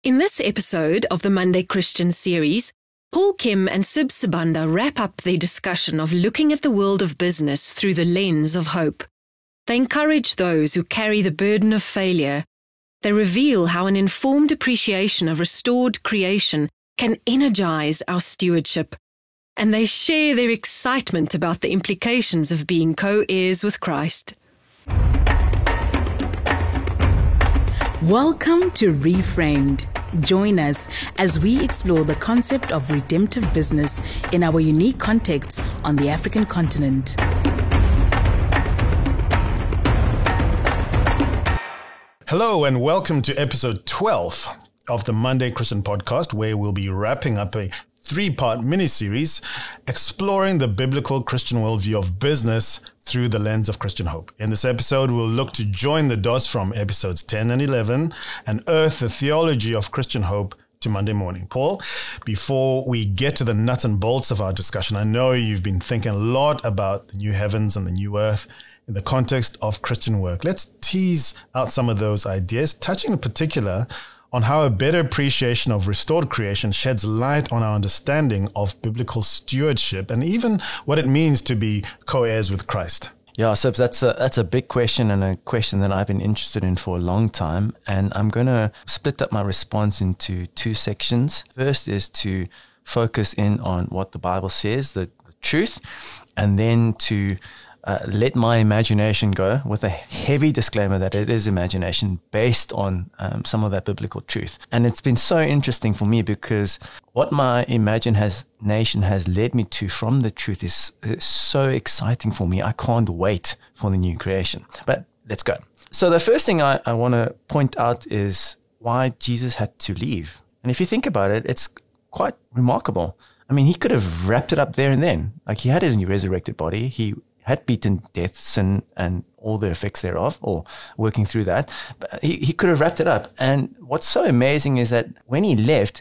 In this episode of the Monday Christian series, Paul Kim and Sib Sibanda wrap up their discussion of looking at the world of business through the lens of hope. They encourage those who carry the burden of failure. They reveal how an informed appreciation of restored creation can energize our stewardship. And they share their excitement about the implications of being co-heirs with Christ. Welcome to Reframed. Join us as we explore the concept of redemptive business in our unique context on the African continent. Hello and welcome to episode 12 of the Monday Christian podcast, where we'll be wrapping up a three-part mini-series exploring the biblical Christian worldview of business through the lens of Christian hope. In this episode, we'll look to join the dots from episodes 10 and 11 and earth the theology of Christian hope to Monday morning. Paul, before we get to the nuts and bolts of our discussion, I know you've been thinking a lot about the new heavens and the new earth in the context of Christian work. Let's tease out some of those ideas, touching in particular on how a better appreciation of restored creation sheds light on our understanding of biblical stewardship and even what it means to be co-heirs with Christ. Yeah, Sibs, that's a big question and a question that I've been interested in for a long time. And I'm going to split up my response into two sections. First is to focus in on what the Bible says, the truth, and then to let my imagination go with a heavy disclaimer that it is imagination based on some of that biblical truth. And it's been so interesting for me because what my imagination has led me to from the truth is so exciting for me. I can't wait for the new creation. But let's go. So the first thing I want to point out is why Jesus had to leave. And if you think about it, it's quite remarkable. I mean, he could have wrapped it up there and then. Like, he had his resurrected body. He had beaten death, sin, and all the effects thereof, or working through that. But he could have wrapped it up. And what's so amazing is that when he left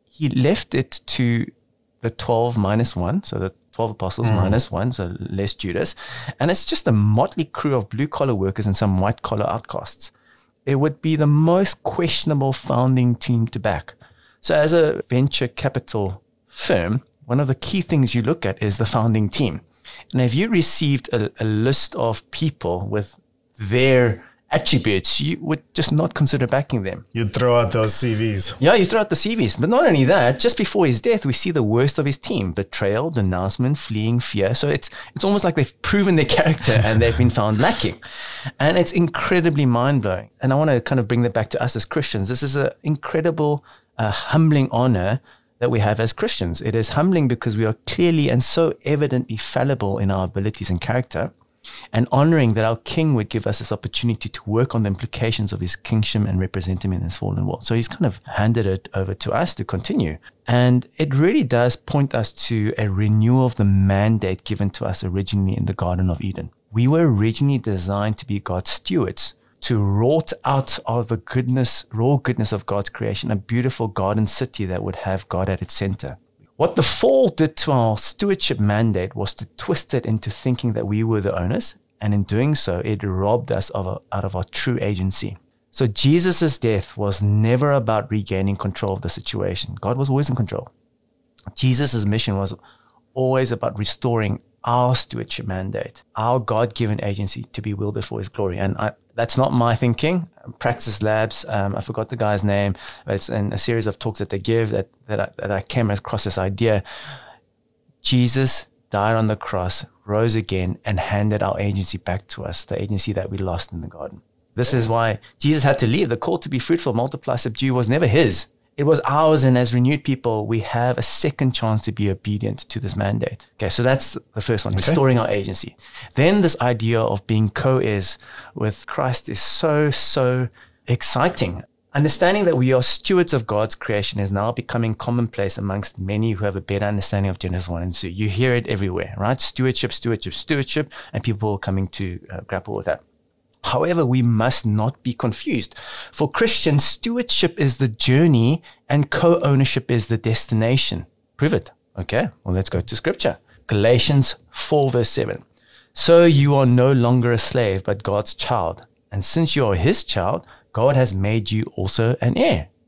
it to the 12 minus 1, so the 12 apostles minus 1, so less Judas. And it's just a motley crew of blue-collar workers and some white-collar outcasts. It would be the most questionable founding team to back. So as a venture capital firm, one of the key things you look at is the founding team. And if you received a list of people with their attributes, you would just not consider backing them. You'd throw out those CVs. Yeah, you throw out the CVs. But not only that, just before his death, we see the worst of his team: betrayal, denouncement, fleeing, fear. So it's almost like they've proven their character and they've been found lacking. And it's incredibly mind-blowing. And I want to kind of bring that back to us as Christians. This is an incredible, humbling honor that we have as Christians. It is humbling because we are clearly and so evidently fallible in our abilities and character, and honoring that our King would give us this opportunity to work on the implications of his kingship and represent him in this fallen world. So he's kind of handed it over to us to continue. And it really does point us to a renewal of the mandate given to us originally in the Garden of Eden. We were originally designed to be God's stewards, to wrought out of the raw goodness of God's creation, a beautiful garden city that would have God at its center. What the fall did to our stewardship mandate was to twist it into thinking that we were the owners, and in doing so, it robbed us out of our true agency. So Jesus' death was never about regaining control of the situation. God was always in control. Jesus' mission was always about restoring our stewardship mandate, our God-given agency to be wielded for his glory. And that's not my thinking. Praxis Labs, I forgot the guy's name, but it's in a series of talks that they give that I came across this idea. Jesus died on the cross, rose again, and handed our agency back to us, the agency that we lost in the garden. This is why Jesus had to leave. The call to be fruitful, multiply, subdue was never his. It was ours, and as renewed people, we have a second chance to be obedient to this mandate. Okay, so that's the first one, restoring our agency. Then this idea of being co-heirs with Christ is so exciting. Understanding that we are stewards of God's creation is now becoming commonplace amongst many who have a better understanding of Genesis 1 and 2. You hear it everywhere, right? Stewardship, and people are coming to grapple with that. However, we must not be confused. For Christians, stewardship is the journey and co-ownership is the destination. Prove it. Okay, well, let's go to scripture. Galatians 4 verse 7. So you are no longer a slave, but God's child. And since you are his child, God has made you also an heir.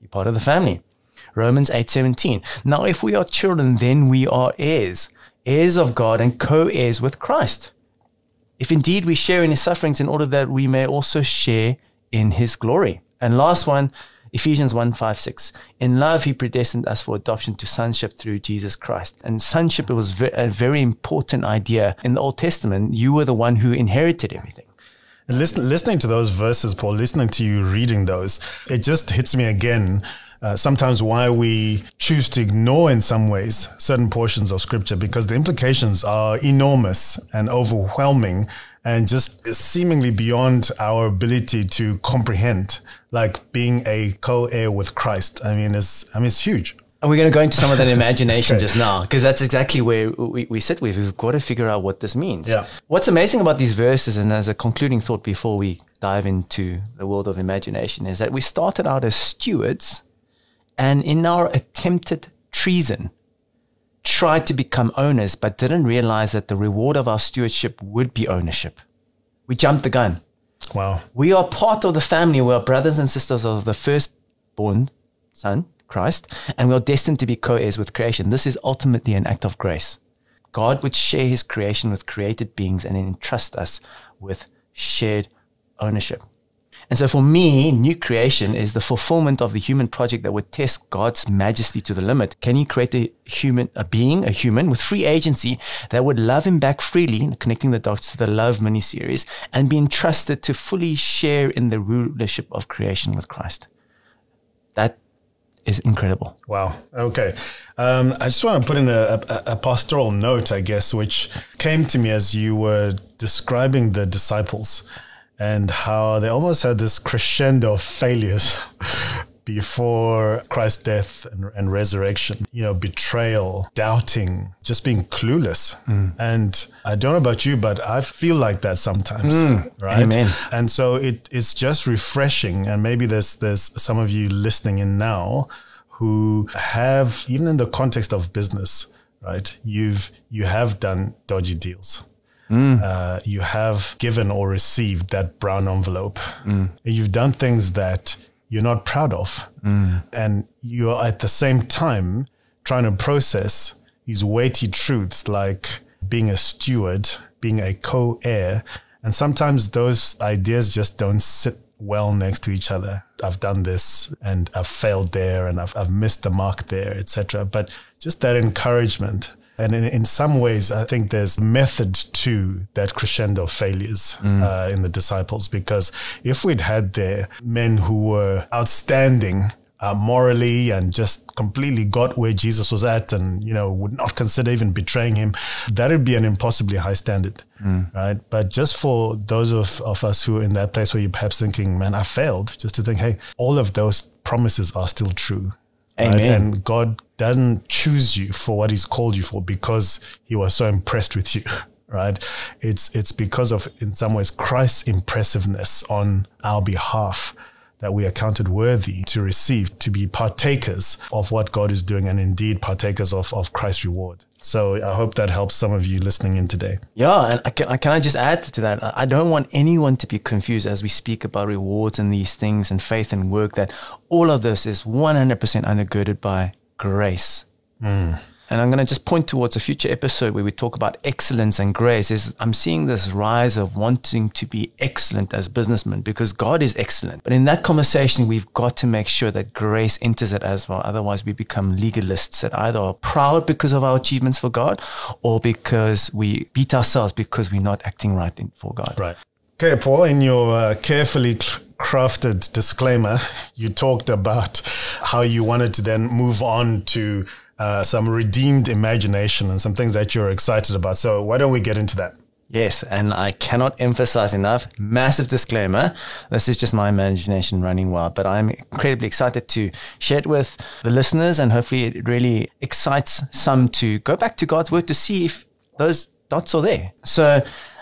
You're part of the family. Romans 8:17. Now, if we are children, then we are heirs, heirs of God and co-heirs with Christ. If indeed we share in his sufferings, in order that we may also share in his glory. And last one, Ephesians 1:5-6. In love, he predestined us for adoption to sonship through Jesus Christ. And sonship, it was a very important idea. In the Old Testament, you were the one who inherited everything. Listening to those verses, Paul, listening to you reading those, it just hits me again. Sometimes why we choose to ignore in some ways certain portions of scripture, because the implications are enormous and overwhelming and just seemingly beyond our ability to comprehend, like being a co-heir with Christ. It's huge. And we're going to go into some of that imagination just now, because that's exactly where we sit with. We've got to figure out what this means. Yeah. What's amazing about these verses, and as a concluding thought before we dive into the world of imagination, is that we started out as stewards, and in our attempted treason, tried to become owners, but didn't realize that the reward of our stewardship would be ownership. We jumped the gun. Wow. We are part of the family. We are brothers and sisters of the firstborn Son, Christ, and we are destined to be co-heirs with creation. This is ultimately an act of grace. God would share his creation with created beings and entrust us with shared ownership. And so for me, new creation is the fulfillment of the human project that would test God's majesty to the limit. Can he create a human with free agency that would love him back freely, connecting the dots to the Love mini-series, and be entrusted to fully share in the rulership of creation with Christ? That is incredible. Wow. Okay. I just want to put in a pastoral note, I guess, which came to me as you were describing the disciples and how they almost had this crescendo of failures before Christ's death and resurrection. Betrayal, doubting, just being clueless. And I don't know about you, but I feel like that sometimes, right? Amen. And so it's just refreshing. And maybe there's some of you listening in now who have, even in the context of business, right? You have done dodgy deals. You have given or received that brown envelope. You've done things that you're not proud of. And you're at the same time trying to process these weighty truths like being a steward, being a co-heir. And sometimes those ideas just don't sit well next to each other. I've done this and I've failed there and I've missed the mark there, etc. But just that encouragement. And in some ways, I think there's method to that crescendo of failures in the disciples, because if we'd had there men who were outstanding morally and just completely got where Jesus was at and, would not consider even betraying him, that would be an impossibly high standard, right? But just for those of us who are in that place where you're perhaps thinking, man, I failed, just to think, hey, all of those promises are still true. Amen. Right? And God doesn't choose you for what he's called you for because he was so impressed with you, right? It's because of, in some ways, Christ's impressiveness on our behalf that we are counted worthy to receive, to be partakers of what God is doing, and indeed partakers of Christ's reward. So I hope that helps some of you listening in today. Yeah, and can I just add to that? I don't want anyone to be confused as we speak about rewards and these things and faith and work, that all of this is 100% undergirded by grace. And I'm going to just point towards a future episode where we talk about excellence and grace. I'm seeing this rise of wanting to be excellent as businessmen because God is excellent. But in that conversation, we've got to make sure that grace enters it as well. Otherwise, we become legalists that either are proud because of our achievements for God or because we beat ourselves because we're not acting right for God. Right. Okay, Paul, in your carefully crafted disclaimer, you talked about how you wanted to then move on to some redeemed imagination and some things that you're excited about. So why don't we get into that? Yes, and I cannot emphasize enough, massive disclaimer, this is just my imagination running wild, but I'm incredibly excited to share it with the listeners, and hopefully it really excites some to go back to God's word to see if those dots are there. So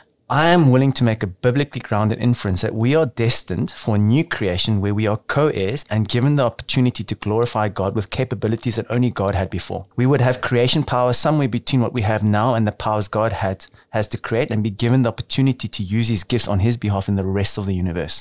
I am willing to make a biblically grounded inference that we are destined for a new creation where we are co-heirs and given the opportunity to glorify God with capabilities that only God had before. We would have creation power somewhere between what we have now and the powers God has to create, and be given the opportunity to use his gifts on his behalf in the rest of the universe.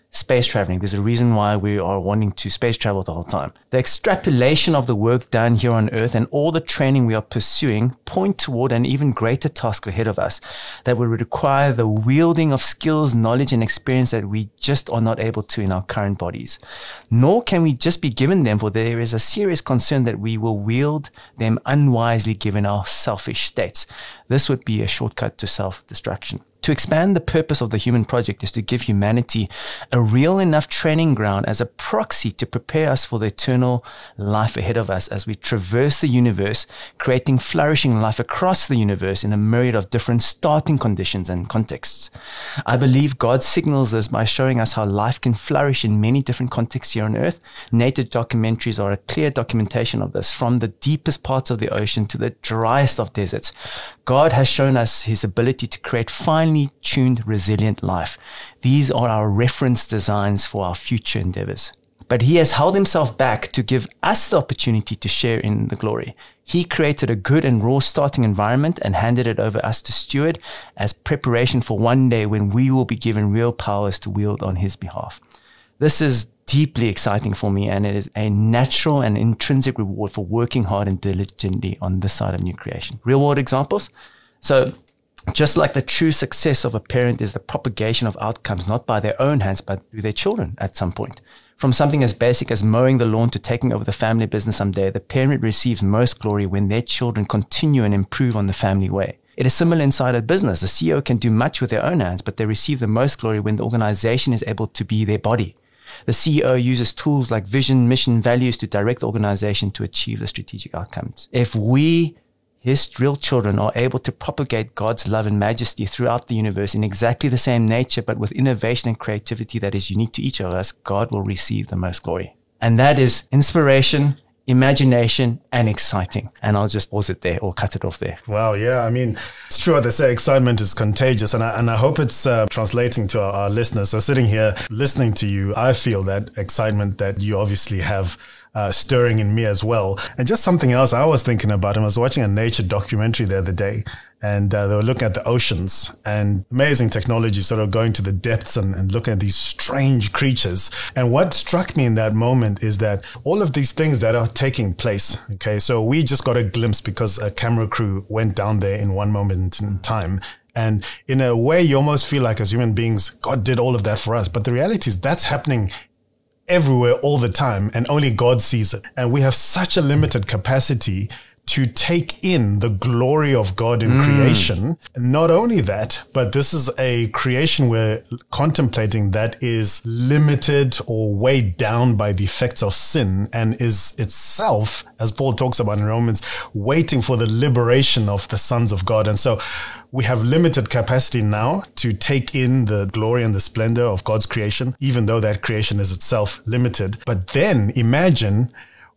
space traveling. There's a reason why we are wanting to space travel the whole time. The extrapolation of the work done here on Earth and all the training we are pursuing point toward an even greater task ahead of us that will require the wielding of skills, knowledge, and experience that we just are not able to in our current bodies. Nor can we just be given them, for there is a serious concern that we will wield them unwisely given our selfish states. This would be a shortcut to self-destruction. To expand the purpose of the Human Project is to give humanity a real enough training ground as a proxy to prepare us for the eternal life ahead of us as we traverse the universe, creating flourishing life across the universe in a myriad of different starting conditions and contexts. I believe God signals this by showing us how life can flourish in many different contexts here on Earth. Nature documentaries are a clear documentation of this, from the deepest parts of the ocean to the driest of deserts. God has shown us his ability to create finely tuned, resilient life. These are our reference designs for our future endeavors. But he has held himself back to give us the opportunity to share in the glory. He created a good and raw starting environment and handed it over us to steward as preparation for one day when we will be given real powers to wield on his behalf. This is deeply exciting for me, and it is a natural and intrinsic reward for working hard and diligently on this side of new creation. Real world examples. So just like the true success of a parent is the propagation of outcomes, not by their own hands, but through their children at some point. From something as basic as mowing the lawn to taking over the family business someday, the parent receives most glory when their children continue and improve on the family way. It is similar inside a business. The CEO can do much with their own hands, but they receive the most glory when the organization is able to be their body. The CEO uses tools like vision, mission, values to direct the organization to achieve the strategic outcomes. If we, his real children, are able to propagate God's love and majesty throughout the universe in exactly the same nature, but with innovation and creativity that is unique to each of us, God will receive the most glory. And that is inspiration, imagination, and exciting. And I'll just pause it there or cut it off there. Wow, yeah. I mean, it's true what they say, excitement is contagious. And I hope it's translating to our listeners. So sitting here listening to you, I feel that excitement that you obviously have stirring in me as well. And just something else I was thinking about, I was watching a nature documentary the other day, and they were looking at the oceans and amazing technology, sort of going to the depths and looking at these strange creatures. And what struck me in that moment is that all of these things that are taking place, okay, so we just got a glimpse because a camera crew went down there in one moment in time. And in a way, you almost feel like as human beings, God did all of that for us. But the reality is that's happening everywhere all the time, and only God sees it. And we have such a limited capacity to take in the glory of God in creation. Not only that, but this is a creation we're contemplating that is limited or weighed down by the effects of sin and is itself, as Paul talks about in Romans, waiting for the liberation of the sons of God. And so we have limited capacity now to take in the glory and the splendor of God's creation, even though that creation is itself limited. But then imagine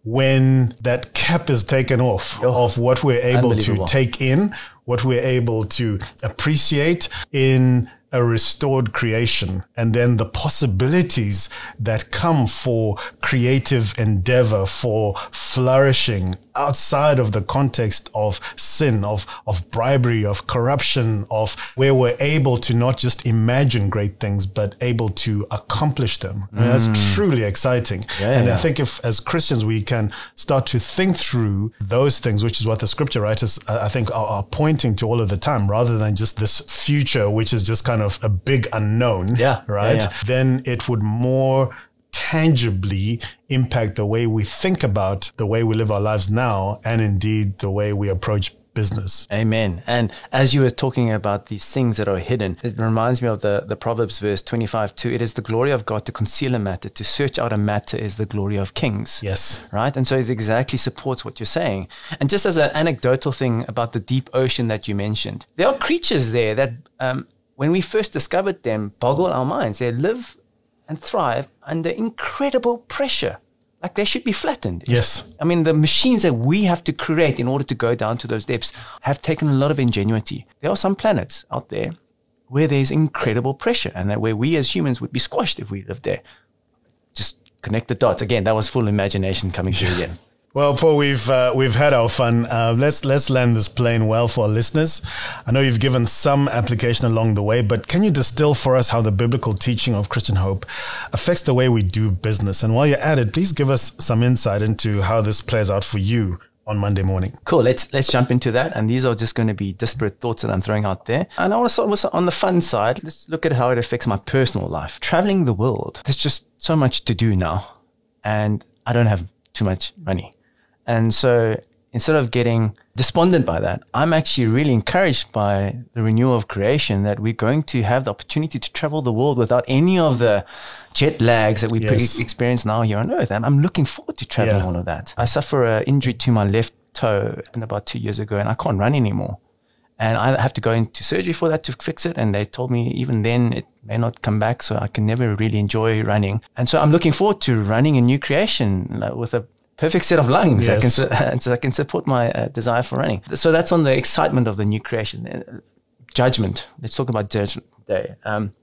when that cap is taken off of what we're able to take in, what we're able to appreciate in a restored creation, and then the possibilities that come for creative endeavor, for flourishing outside of the context of sin, of bribery, of corruption, of where we're able to not just imagine great things, but able to accomplish them. I mean, that's truly exciting. I think if as Christians we can start to think through those things, which is what the scripture writers, I think, are pointing to all of the time, rather than just this future, which is just kind of a big unknown, then it would more tangibly impact the way we think about the way we live our lives now, and indeed the way we approach business. Amen. And as you were talking about these things that are hidden, it reminds me of the Proverbs verse 25:2. It is the glory of God to conceal a matter, to search out a matter is the glory of kings. Yes. Right? And so it exactly supports what you're saying. And just as an anecdotal thing about the deep ocean that you mentioned, there are creatures there that when we first discovered them, boggle our minds. They live and thrive under incredible pressure. Like they should be flattened. Yes. I mean, the machines that we have to create in order to go down to those depths have taken a lot of ingenuity. There are some planets out there where there's incredible pressure, and that where we as humans would be squashed if we lived there. Just connect the dots. Again, that was full imagination coming through again. Well, Paul, we've had our fun. Let's land this plane well for our listeners. I know you've given some application along the way, but can you distill for us how the biblical teaching of Christian hope affects the way we do business? And while you're at it, please give us some insight into how this plays out for you on Monday morning. Cool. Let's jump into that. And these are just going to be disparate thoughts that I'm throwing out there. And I want to start with on the fun side. Let's look at how it affects my personal life. Traveling the world. There's just so much to do now, and I don't have too much money. And so instead of getting despondent by that, I'm actually really encouraged by the renewal of creation that we're going to have the opportunity to travel the world without any of the jet lags that we experience now here on Earth. And I'm looking forward to traveling all of that. I suffer an injury to my left toe about 2 years ago, and I can't run anymore. And I have to go into surgery for that to fix it. And they told me even then it may not come back, so I can never really enjoy running. And so I'm looking forward to running a new creation with a perfect set of lungs so I can support my desire for running. So that's on the excitement of the new creation. Judgment. Let's talk about judgment day.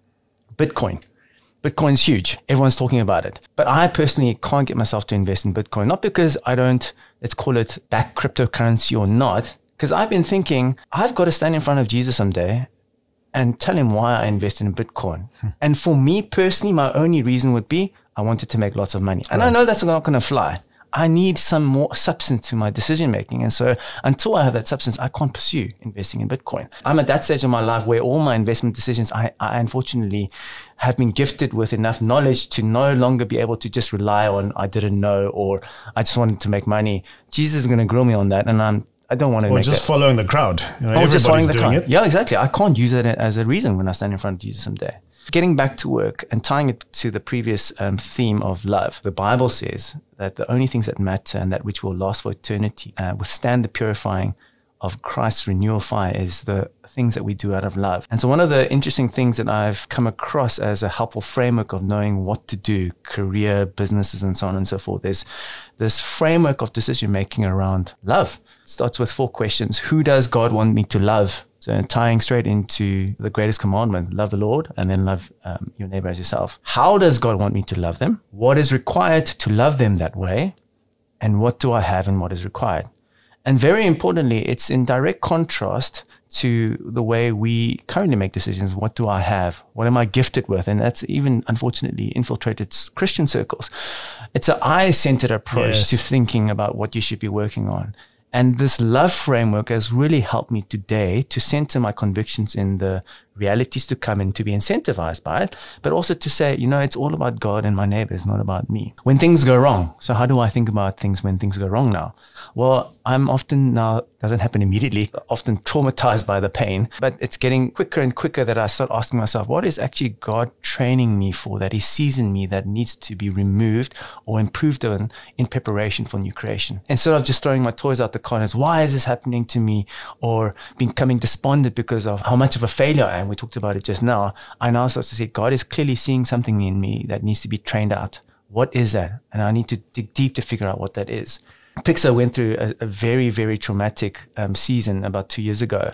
Bitcoin. Bitcoin's huge. Everyone's talking about it. But I personally can't get myself to invest in Bitcoin. Not because I don't, let's call it back cryptocurrency or not. Because I've been thinking, I've got to stand in front of Jesus someday and tell him why I invested in Bitcoin. And for me personally, my only reason would be I wanted to make lots of money. And I know that's not going to fly. I need some more substance to my decision making. And so until I have that substance, I can't pursue investing in Bitcoin. I'm at that stage of my life where all my investment decisions, I unfortunately have been gifted with enough knowledge to no longer be able to just rely on I didn't know or I just wanted to make money. Jesus is going to grill me on that. And I don't want to make just following the crowd. Everybody's doing it. Yeah, exactly. I can't use it as a reason when I stand in front of Jesus someday. Getting back to work and tying it to the previous theme of love, the Bible says that the only things that matter and that which will last for eternity, withstand the purifying of Christ's renewal fire, is the things that we do out of love. And so one of the interesting things that I've come across as a helpful framework of knowing what to do, career, businesses, and so on and so forth, is this framework of decision making around love. It starts with 4 questions. Who does God want me to love? So tying straight into the greatest commandment, love the Lord, and then love your neighbor as yourself. How does God want me to love them? What is required to love them that way? And what do I have and what is required? And very importantly, it's in direct contrast to the way we currently make decisions. What do I have? What am I gifted with? And that's even, unfortunately, infiltrated Christian circles. It's an I-centered approach to thinking about what you should be working on. And this love framework has really helped me today to center my convictions in the realities to come and to be incentivized by it, but also to say, it's all about God and my neighbor. It's not about me. When things go wrong. So how do I think about things when things go wrong now? Well, I'm often now, doesn't happen immediately, often traumatized by the pain, but it's getting quicker and quicker that I start asking myself, what is actually God training me for, that he sees in me that needs to be removed or improved on in preparation for new creation? Instead of just throwing my toys out the car as, why is this happening to me? Or becoming despondent because of how much of a failure I am. We talked about it just now. I now start to say, God is clearly seeing something in me that needs to be trained out. What is that? And I need to dig deep to figure out what that is. Pixar went through a very, very traumatic season about 2 years ago.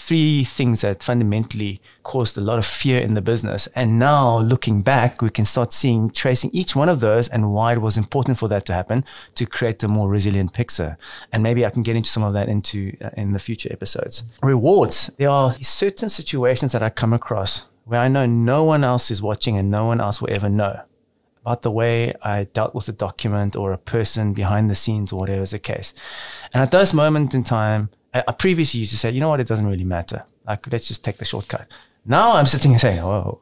3 things that fundamentally caused a lot of fear in the business. And now looking back, we can start tracing each one of those and why it was important for that to happen to create a more resilient Pixar. And maybe I can get into some of that in the future episodes. Rewards. There are certain situations that I come across where I know no one else is watching and no one else will ever know about the way I dealt with a document or a person behind the scenes or whatever is the case. And at those moments in time, I previously used to say, it doesn't really matter. Like, let's just take the shortcut. Now I'm sitting and saying,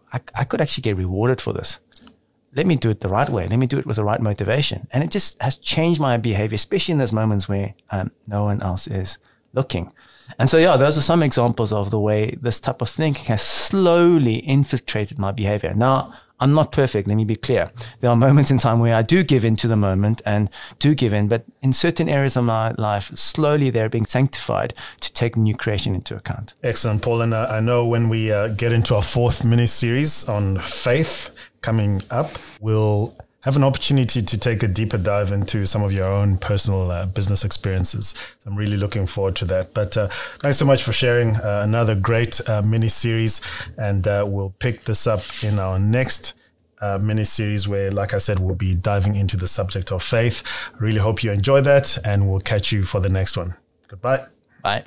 I could actually get rewarded for this. Let me do it the right way. Let me do it with the right motivation. And it just has changed my behavior, especially in those moments where no one else is looking. And so, those are some examples of the way this type of thinking has slowly infiltrated my behavior. Now, I'm not perfect. Let me be clear. There are moments in time where I do give in to the moment and do give in, but in certain areas of my life, slowly they're being sanctified to take new creation into account. Excellent, Paul. And I know when we get into our 4th mini-series on faith coming up, we'll have an opportunity to take a deeper dive into some of your own personal business experiences. So I'm really looking forward to that. But thanks so much for sharing another great mini-series. And we'll pick this up in our next mini-series where, like I said, we'll be diving into the subject of faith. Really hope you enjoy that, and we'll catch you for the next one. Goodbye. Bye.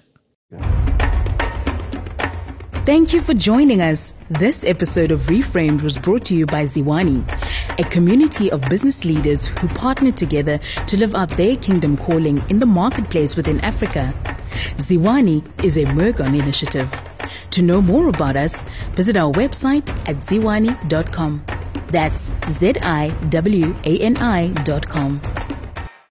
Thank you for joining us. This episode of Reframed was brought to you by Ziwani, a community of business leaders who partner together to live out their kingdom calling in the marketplace within Africa. Ziwani is a Mergon initiative. To know more about us, visit our website at ziwani.com. That's ZIWANI.com.